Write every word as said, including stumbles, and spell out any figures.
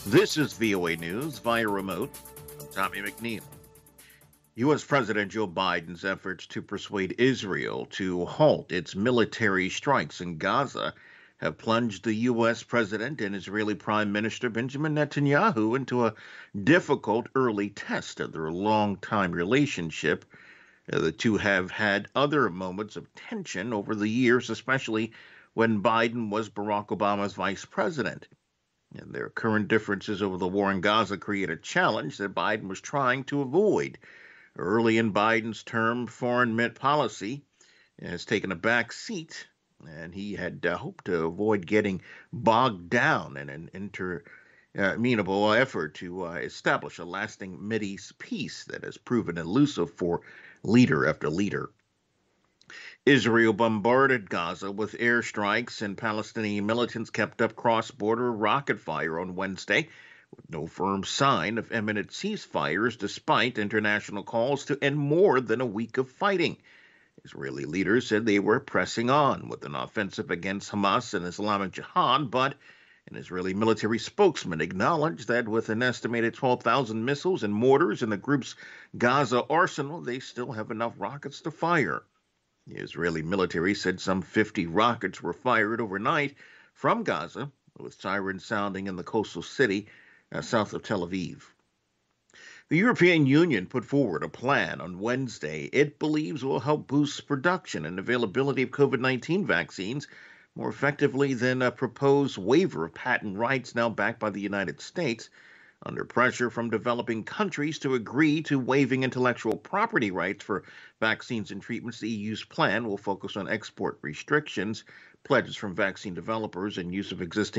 This is V O A News via remote. I'm Tommy McNeil. U S. President Joe Biden's efforts to persuade Israel to halt its military strikes in Gaza have plunged the U S president and Israeli Prime Minister Benjamin Netanyahu into a difficult early test of their long-time relationship. Uh, The two have had other moments of tension over the years, especially when Biden was Barack Obama's vice president. And their current differences over the war in Gaza create a challenge that Biden was trying to avoid. Early in Biden's term, foreign met policy has taken a back seat, and he had uh, hoped to avoid getting bogged down in an interminable effort to uh, establish a lasting Mideast peace that has proven elusive for leader after leader. Israel bombarded Gaza with airstrikes, and Palestinian militants kept up cross-border rocket fire on Wednesday, with no firm sign of imminent ceasefires despite international calls to end more than a week of fighting. Israeli leaders said they were pressing on with an offensive against Hamas and Islamic Jihad, but an Israeli military spokesman acknowledged that with an estimated twelve thousand missiles and mortars in the group's Gaza arsenal, they still have enough rockets to fire. The Israeli military said some fifty rockets were fired overnight from Gaza, with sirens sounding in the coastal city uh, south of Tel Aviv. The European Union put forward a plan on Wednesday it believes will help boost production and availability of COVID nineteen vaccines more effectively than a proposed waiver of patent rights now backed by the United States. Under pressure from developing countries to agree to waiving intellectual property rights for vaccines and treatments, the E U's plan will focus on export restrictions, pledges from vaccine developers, and use of existing